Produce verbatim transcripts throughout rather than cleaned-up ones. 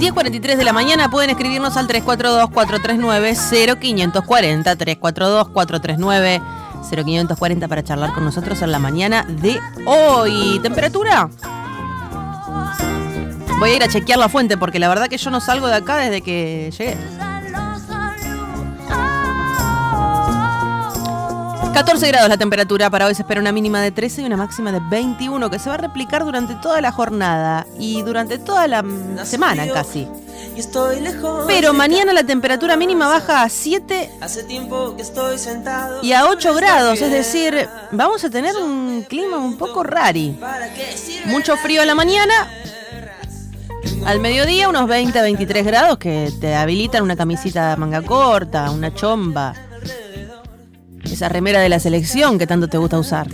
diez cuarenta y tres de la mañana. Pueden escribirnos al tres cuatro dos, cuatro tres nueve, cero cinco cuatro cero, tres cuatro dos, cuatro tres nueve, cero cinco cuatro cero para charlar con nosotros en la mañana de hoy. ¿Temperatura? Voy a ir a chequear la fuente porque la verdad que yo no salgo de acá desde que llegué. catorce grados la temperatura, para hoy se espera una mínima de trece y una máxima de veintiuno que se va a replicar durante toda la jornada y durante toda la semana casi. Pero mañana la temperatura mínima baja a siete y a ocho grados, es decir, vamos a tener un clima un poco rari. Mucho frío a la mañana, al mediodía unos veinte a veintitrés grados que te habilitan una camisita de manga corta, una chomba. Esa remera de la selección que tanto te gusta usar.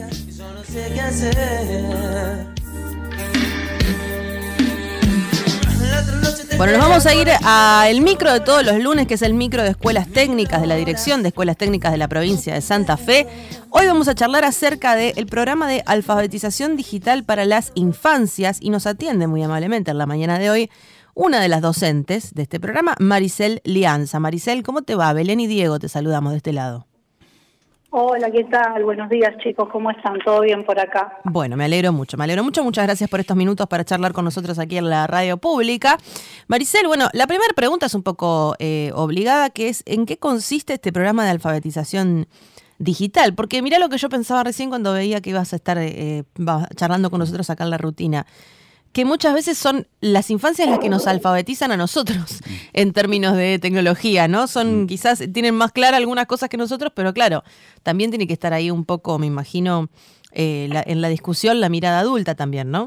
Bueno, nos vamos a ir al micro de todos los lunes, que es el micro de Escuelas Técnicas de la Dirección de Escuelas Técnicas de la provincia de Santa Fe. Hoy vamos a charlar acerca del programa de alfabetización digital para las infancias y nos atiende muy amablemente en la mañana de hoy una de las docentes de este programa, Maricel Lianza. Maricel, ¿cómo te va? Belén y Diego te saludamos de este lado. Hola, ¿qué tal? Buenos días, chicos. ¿Cómo están? ¿Todo bien por acá? Bueno, me alegro mucho, me alegro mucho. Muchas gracias por estos minutos para charlar con nosotros aquí en la radio pública. Maricel, bueno, la primera pregunta es un poco eh, obligada, que es ¿en qué consiste este programa de alfabetización digital? Porque mirá lo que yo pensaba recién cuando veía que ibas a estar eh, charlando con nosotros acá en la rutina, que muchas veces son las infancias las que nos alfabetizan a nosotros en términos de tecnología, ¿no? Son quizás, tienen más claras algunas cosas que nosotros, pero claro, también tiene que estar ahí un poco, me imagino, eh, la, en la discusión la mirada adulta también, ¿no?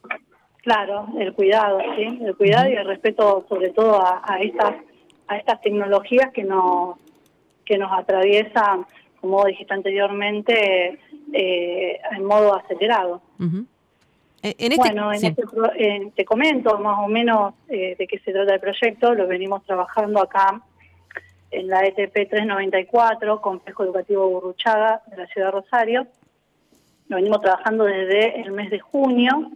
Claro, el cuidado, ¿sí? El cuidado uh-huh. y el respeto sobre todo a, a estas a estas tecnologías que nos, que nos atraviesan, como dijiste anteriormente, eh, en modo acelerado. Uh-huh. En este, bueno, en sí. este, eh, te comento más o menos eh, de qué se trata el proyecto. Lo venimos trabajando acá en la E T P trescientos noventa y cuatro, Complejo Educativo Gurruchaga, de la ciudad de Rosario. Lo venimos trabajando desde el mes de junio.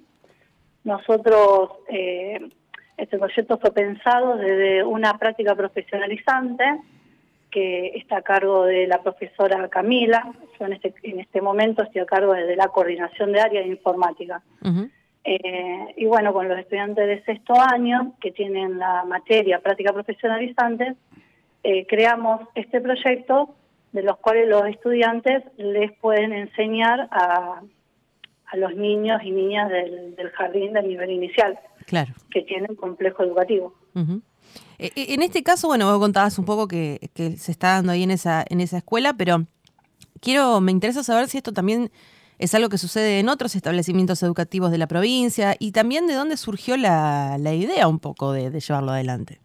Nosotros, eh, este proyecto fue pensado desde una práctica profesionalizante que está a cargo de la profesora Camila. Yo en este, en este momento estoy a cargo de la coordinación de área de informática. Uh-huh. Eh, y bueno, con los estudiantes de sexto año que tienen la materia práctica profesionalizante, eh, creamos este proyecto de los cuales los estudiantes les pueden enseñar a, a los niños y niñas del, del jardín del nivel inicial, claro, que tienen complejo educativo. Uh-huh. En este caso, bueno, vos contabas un poco que, que se está dando ahí en esa en esa escuela, pero quiero, me interesa saber si esto también es algo que sucede en otros establecimientos educativos de la provincia y también de dónde surgió la, la idea un poco de, de llevarlo adelante.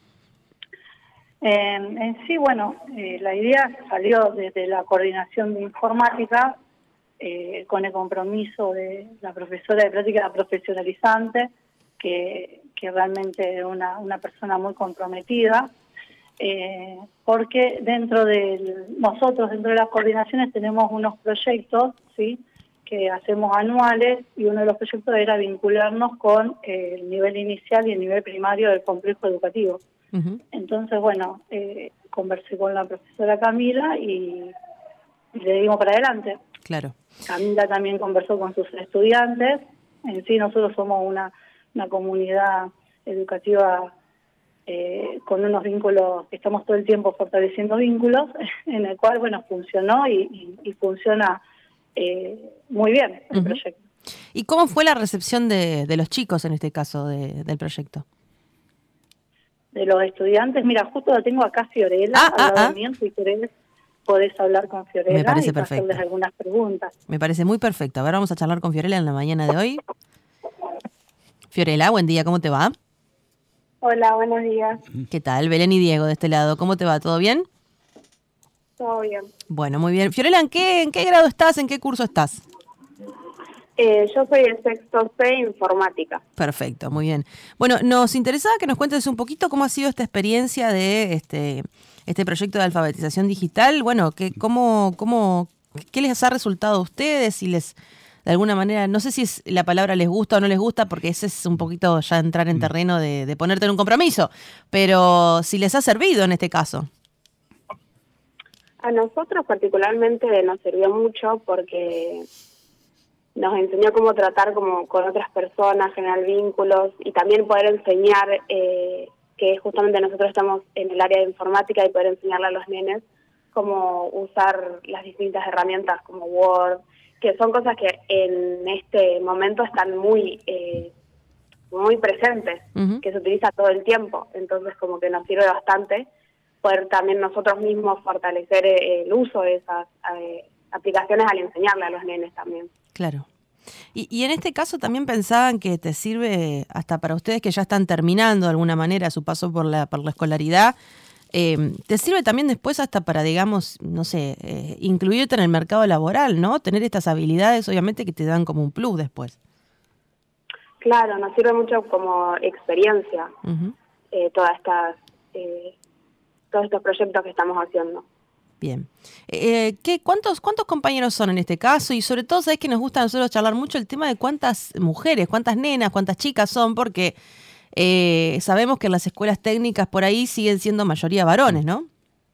Eh, en sí, bueno, eh, la idea salió desde la coordinación de informática eh, con el compromiso de la profesora de práctica profesionalizante, que que realmente es una, una persona muy comprometida, eh, porque dentro de nosotros, dentro de las coordinaciones, tenemos unos proyectos, ¿sí?, que hacemos anuales, y uno de los proyectos era vincularnos con eh, el nivel inicial y el nivel primario del complejo educativo. Uh-huh. Entonces, bueno, eh, conversé con la profesora Camila y, y le dimos para adelante. Claro. Camila también conversó con sus estudiantes. En sí, nosotros somos una una comunidad educativa eh, con unos vínculos, que estamos todo el tiempo fortaleciendo vínculos, en el cual, bueno, funcionó y, y, y funciona eh, muy bien el uh-huh. proyecto. ¿Y cómo fue la recepción de, de los chicos en este caso de, del proyecto? De los estudiantes, mira, justo la tengo acá Fiorella, ah, al lado ah, mío, si querés podés hablar con Fiorella. Me parece y perfecto. hacerles algunas preguntas. Me parece muy perfecto. A ver, vamos a charlar con Fiorella en la mañana de hoy. Fiorella, buen día, ¿cómo te va? Hola, buenos días. ¿Qué tal? Belén y Diego de este lado, ¿cómo te va? ¿Todo bien? Todo bien. Bueno, muy bien. Fiorella, ¿en qué, en qué grado estás? ¿En qué curso estás? Eh, yo soy de sexto C, informática. Perfecto, muy bien. Bueno, nos interesaba que nos cuentes un poquito cómo ha sido esta experiencia de este, este proyecto de alfabetización digital. Bueno, que, cómo, cómo, ¿qué les ha resultado a ustedes? Si les de alguna manera, no sé si es la palabra les gusta o no les gusta, porque ese es un poquito ya entrar en terreno de, de ponerte en un compromiso, pero si les ha servido en este caso. A nosotros particularmente nos sirvió mucho porque nos enseñó cómo tratar como con otras personas, generar vínculos y también poder enseñar, eh, que justamente nosotros estamos en el área de informática y poder enseñarle a los nenes cómo usar las distintas herramientas como Word, que son cosas que en este momento están muy eh, muy presentes, uh-huh. que se utiliza todo el tiempo, entonces como que nos sirve bastante poder también nosotros mismos fortalecer eh, el uso de esas eh, aplicaciones al enseñarle a los nenes también. Claro. Y, y en este caso también pensaban que te sirve hasta para ustedes que ya están terminando de alguna manera su paso por la, por la escolaridad, Eh, te sirve también después hasta para, digamos, no sé, eh, incluirte en el mercado laboral, ¿no? Tener estas habilidades, obviamente, que te dan como un plus después. Claro, nos sirve mucho como experiencia, uh-huh. eh, todas estas, eh, todos estos proyectos que estamos haciendo. Bien. Eh, ¿qué, cuántos, ¿Cuántos compañeros son en este caso? Y sobre todo, ¿sabés que nos gusta a nosotros charlar mucho el tema de cuántas mujeres, cuántas nenas, cuántas chicas son? Porque Eh, sabemos que en las escuelas técnicas por ahí siguen siendo mayoría varones, ¿no?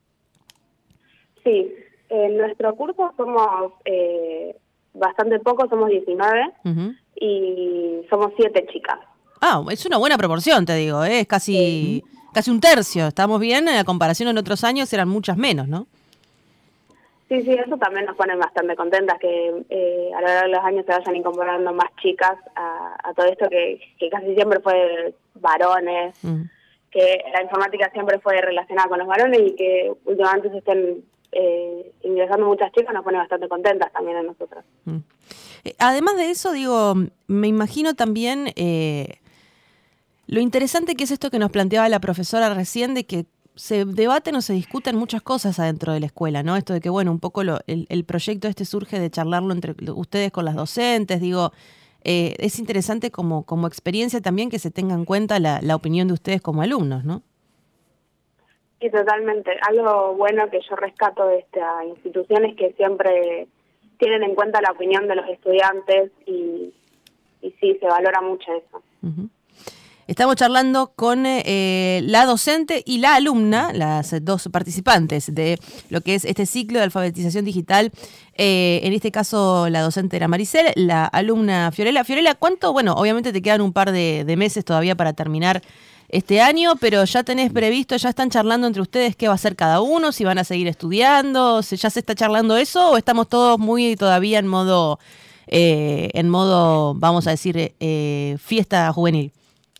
Sí, en nuestro curso somos eh, bastante pocos, somos diecinueve uh-huh. y somos siete chicas. Ah, es una buena proporción, te digo, ¿eh? Es casi, sí. casi un tercio. Estamos bien, en la comparación en otros años eran muchas menos, ¿no? Sí, sí, eso también nos pone bastante contentas, que eh, a lo largo de los años se vayan incorporando más chicas a, a todo esto que, que casi siempre fue varones, mm. que la informática siempre fue relacionada con los varones y que últimamente se estén eh, ingresando muchas chicas, nos pone bastante contentas también a nosotras. Mm. Eh, además de eso, digo, me imagino también eh, lo interesante que es esto que nos planteaba la profesora recién, de que se debaten o se discuten muchas cosas adentro de la escuela, ¿no? Esto de que, bueno, un poco lo, el, el proyecto este surge de charlarlo entre ustedes con las docentes, digo, eh, es interesante como, como experiencia también que se tenga en cuenta la, la opinión de ustedes como alumnos, ¿no? Sí, totalmente. Algo bueno que yo rescato de esta institución es que siempre tienen en cuenta la opinión de los estudiantes y, y sí, se valora mucho eso. Uh-huh. Estamos charlando con eh, la docente y la alumna, las dos participantes de lo que es este ciclo de alfabetización digital. Eh, en este caso, la docente era Maricel, la alumna Fiorella. Fiorella, ¿cuánto? Bueno, obviamente te quedan un par de, de meses todavía para terminar este año, pero ya tenés previsto, ya están charlando entre ustedes qué va a hacer cada uno, si van a seguir estudiando, si ya se está charlando eso o estamos todos muy todavía en modo, eh, en modo, vamos a decir, eh, fiesta juvenil.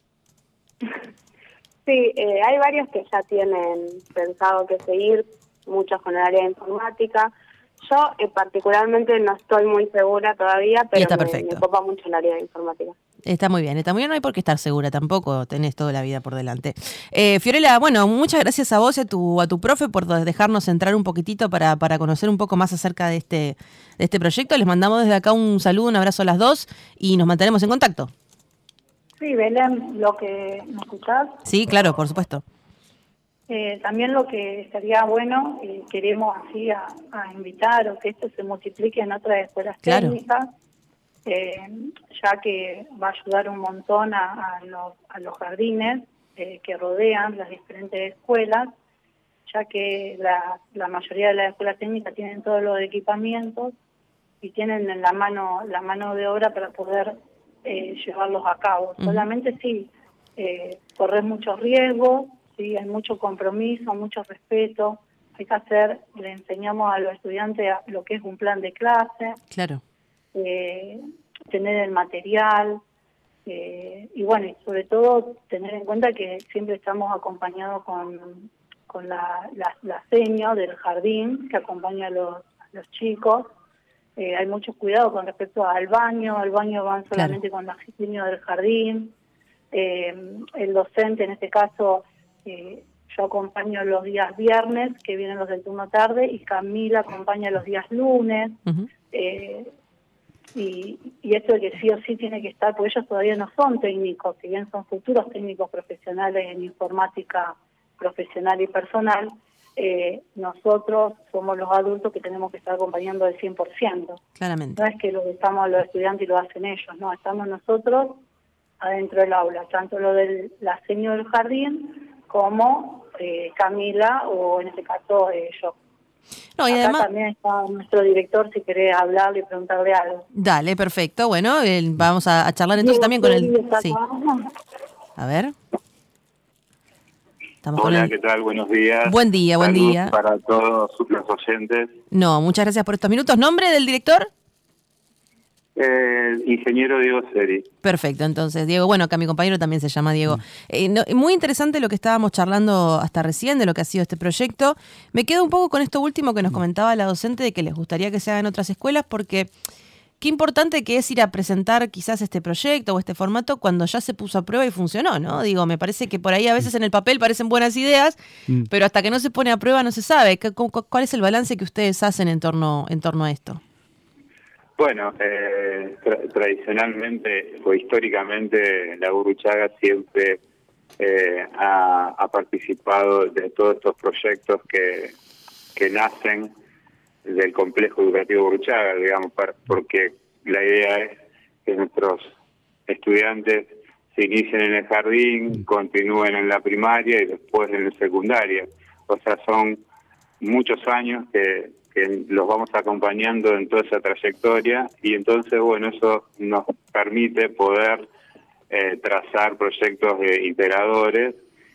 Sí, eh, hay varios que ya tienen pensado que seguir, muchos con el área de informática. Yo eh, particularmente no estoy muy segura todavía, pero está me, perfecto. me copa mucho el área de informática. Está muy bien, está muy bien, no hay por qué estar segura tampoco, tenés toda la vida por delante. Eh, Fiorella, bueno, muchas gracias a vos y a tu, a tu profe por dejarnos entrar un poquitito para, para conocer un poco más acerca de este, de este proyecto. Les mandamos desde acá un saludo, un abrazo a las dos y nos mantenemos en contacto. Sí, Belén, lo que me escuchás. Sí, claro, por supuesto. Eh, también lo que estaría bueno, y queremos así a, a invitar o que esto se multiplique en otras escuelas claro. técnicas, eh, ya que va a ayudar un montón a, a, los, a los jardines eh, que rodean las diferentes escuelas, ya que la, la mayoría de las escuelas técnicas tienen todos los equipamientos y tienen en la mano la mano de obra para poder eh, llevarlos a cabo. Uh-huh. Solamente sí, eh, corres muchos riesgos, sí, hay mucho compromiso, mucho respeto. Hay que hacer, le enseñamos a los estudiantes lo que es un plan de clase. Claro. Eh, tener el material eh, y bueno, y sobre todo tener en cuenta que siempre estamos acompañados con, con la, la, la seño del jardín que acompaña a los, a los chicos. Eh, hay mucho cuidado con respecto al baño, al baño van solamente claro. con la seño del jardín. Eh, el docente, en este caso, eh, yo acompaño los días viernes, que vienen los del turno tarde, y Camila acompaña los días lunes. Uh-huh. eh, y, y esto de que sí o sí tiene que estar, porque ellos todavía no son técnicos, si bien son futuros técnicos profesionales en informática profesional y personal, eh, nosotros somos los adultos que tenemos que estar acompañando al cien por ciento. Claramente. No es que lo estamos los estudiantes y lo hacen ellos, no, estamos nosotros adentro del aula, tanto lo del la seño del jardín como eh, Camila o en este caso eh, yo. No, y Acá además también está nuestro director si querés hablarle y preguntarle algo. Dale, perfecto. Bueno, eh, vamos a, a charlar entonces también con el... Sí. A ver. Estamos Hola, con el... ¿qué tal? Buenos días. Buen día, buen Saludos día. para todos los oyentes. No, muchas gracias por estos minutos. ¿Nombre del director? Eh, ingeniero Diego Seri. Perfecto, entonces, Diego. Bueno, acá mi compañero también se llama Diego. Eh, no, muy interesante lo que estábamos charlando hasta recién de lo que ha sido este proyecto. Me quedo un poco con esto último que nos comentaba la docente de que les gustaría que se haga en otras escuelas porque qué importante que es ir a presentar quizás este proyecto o este formato cuando ya se puso a prueba y funcionó, ¿no? Digo, me parece que por ahí a veces en el papel parecen buenas ideas, mm. pero hasta que no se pone a prueba no se sabe. ¿Cuál es el balance que ustedes hacen en torno, en torno a esto? Bueno, eh, tra- tradicionalmente o históricamente la Gurruchaga siempre eh, ha, ha participado de todos estos proyectos que, que nacen del complejo educativo Gurruchaga, digamos, para, porque la idea es que nuestros estudiantes se inicien en el jardín, continúen en la primaria y después en la secundaria. O sea, son muchos años que... que los vamos acompañando en toda esa trayectoria y entonces, bueno, eso nos permite poder eh, trazar proyectos eh, integradores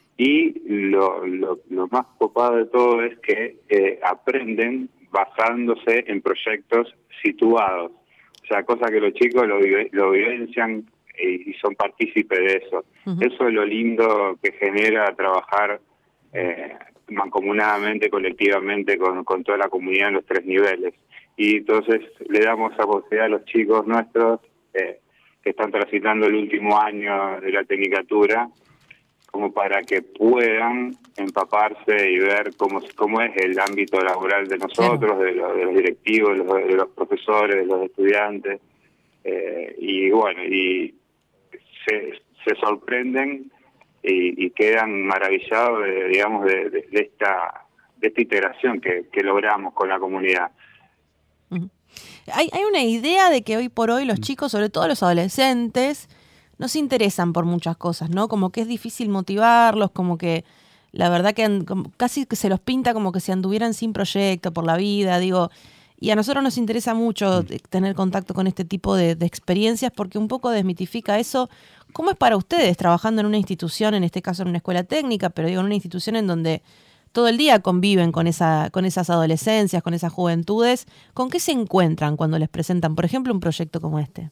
y lo, lo, lo más copado de todo es que eh, aprenden basándose en proyectos situados, o sea, cosa que los chicos lo, lo vivencian y, y son partícipes de eso. Uh-huh. Eso es lo lindo que genera trabajar eh, mancomunadamente, colectivamente con, con toda la comunidad en los tres niveles. Y entonces le damos esa posibilidad a los chicos nuestros eh, que están transitando el último año de la tecnicatura como para que puedan empaparse y ver cómo, cómo es el ámbito laboral de nosotros, de, lo, de los directivos, de los, de los profesores, de los estudiantes. Eh, y bueno, y se, se sorprenden Y, y quedan maravillados de, digamos de, de, de esta de esta integración que, que logramos con la comunidad. Uh-huh. Hay, hay una idea de que hoy por hoy los chicos, sobre todo los adolescentes, no se interesan por muchas cosas, ¿no? Como que es difícil motivarlos, como que la verdad que and, como, casi que se los pinta como que si anduvieran sin proyecto por la vida, digo. Y a nosotros nos interesa mucho tener contacto con este tipo de, de experiencias porque un poco desmitifica eso. ¿Cómo es para ustedes trabajando en una institución, en este caso en una escuela técnica, pero digo en una institución en donde todo el día conviven con esa, con esas adolescencias, con esas juventudes? ¿Con qué se encuentran cuando les presentan, por ejemplo, un proyecto como este?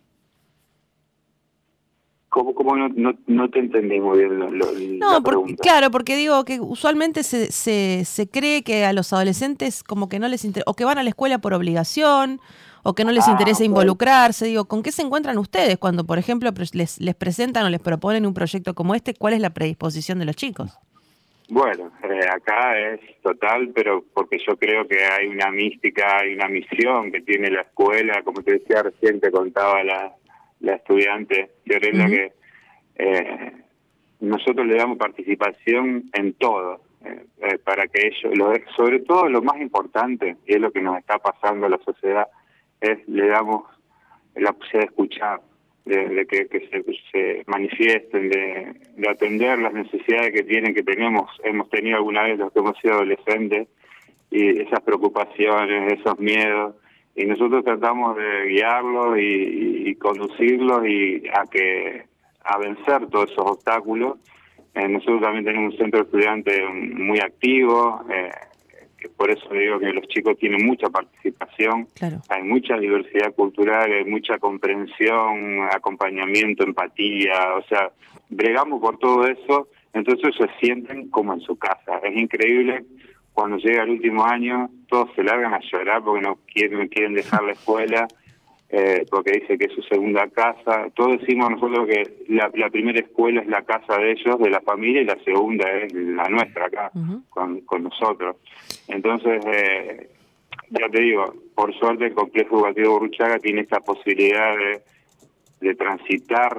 ¿Cómo, cómo no, no, no te entendí muy bien lo, lo, no, la por, pregunta? Claro, porque digo que usualmente se, se, se cree que a los adolescentes como que no les interesa, o que van a la escuela por obligación, o que no les ah, interesa okay. involucrarse. Digo, ¿con qué se encuentran ustedes cuando, por ejemplo, les, les presentan o les proponen un proyecto como este? ¿Cuál es la predisposición de los chicos? Bueno, eh, acá es total, pero porque yo creo que hay una mística, hay una misión que tiene la escuela, como te decía recién, te contaba la... la estudiante Fiorella, uh-huh. que eh, nosotros le damos participación en todo, eh, eh, para que ellos, lo, sobre todo lo más importante, y es lo que nos está pasando a la sociedad, es le damos la posibilidad de escuchar, de, de que, que se, se manifiesten, de, de atender las necesidades que tienen, que tenemos, hemos tenido alguna vez los que hemos sido adolescentes, y esas preocupaciones, esos miedos, y nosotros tratamos de guiarlos y, y conducirlos y a que a vencer todos esos obstáculos. Eh, nosotros también tenemos un centro de estudiantes muy activo, eh, que por eso digo que los chicos tienen mucha participación, claro. Hay mucha diversidad cultural, hay mucha comprensión, acompañamiento, empatía, o sea, bregamos por todo eso, entonces se sienten como en su casa. Es increíble. Cuando llega el último año, todos se largan a llorar porque no quieren, quieren dejar la escuela, eh, porque dice que es su segunda casa. Todos decimos nosotros que la, la primera escuela es la casa de ellos, de la familia, y la segunda es la nuestra acá, uh-huh. con, con nosotros. Entonces, eh, ya te digo, por suerte el complejo educativo Gurruchaga tiene esta posibilidad de, de transitar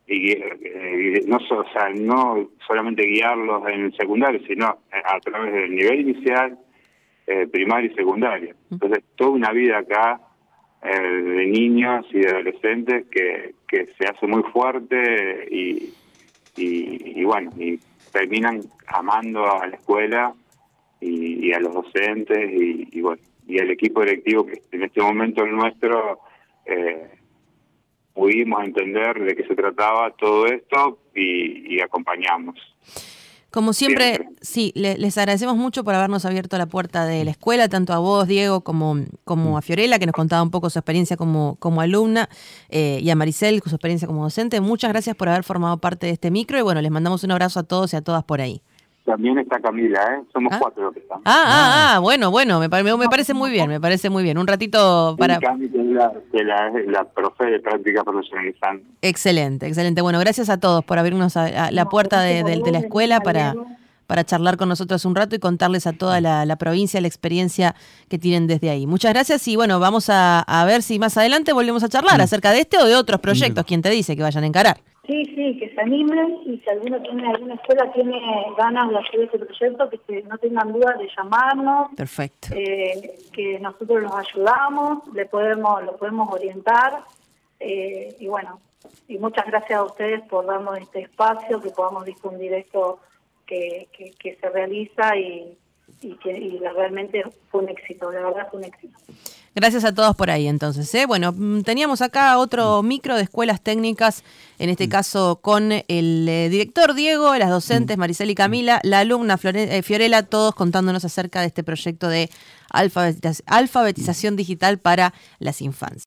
y eh, no, so, o sea, no solamente guiarlos en el secundario, sino a través del nivel inicial, eh, primario y secundario. Entonces, toda una vida acá eh, de niños y de adolescentes que, que se hace muy fuerte y, y, y bueno, y terminan amando a la escuela y, y a los docentes y, y bueno, y el equipo directivo que en este momento el nuestro eh, pudimos entender de qué se trataba todo esto y, y acompañamos. Como siempre, siempre. sí, le, les agradecemos mucho por habernos abierto la puerta de la escuela, tanto a vos, Diego, como, como a Fiorella, que nos contaba un poco su experiencia como, como alumna, eh, y a Maricel, su experiencia como docente. Muchas gracias por haber formado parte de este micro y bueno, les mandamos un abrazo a todos y a todas por ahí. También está Camila, ¿eh? Somos ¿Ah? cuatro los que estamos. Ah, ah, ah, bueno, bueno, me, me, me parece muy bien, me parece muy bien. Un ratito para... Camila es la, de la, la profe de práctica profesionalizante. Excelente, excelente. Bueno, gracias a todos por abrirnos a, a la puerta de, de, de la escuela para, para charlar con nosotros un rato y contarles a toda la, la provincia la experiencia que tienen desde ahí. Muchas gracias y bueno, vamos a, a ver si más adelante volvemos a charlar acerca de este o de otros proyectos. ¿Quién te dice que vayan a encarar? Sí, sí, que se animen y si alguno tiene, alguna escuela tiene ganas de hacer ese proyecto, que se, no tengan duda de llamarnos. Perfecto. Eh, que nosotros los ayudamos, le podemos, lo podemos orientar eh, y bueno, y muchas gracias a ustedes por darnos este espacio, que podamos difundir esto que, que, que se realiza y, y que y realmente fue un éxito, la verdad fue un éxito. Gracias a todos por ahí entonces. ¿eh? Bueno, teníamos acá otro micro de escuelas técnicas, en este caso con el eh, director Diego, las docentes Maricel y Camila, la alumna Flore- eh, Fiorella, todos contándonos acerca de este proyecto de alfabetización digital para las infancias.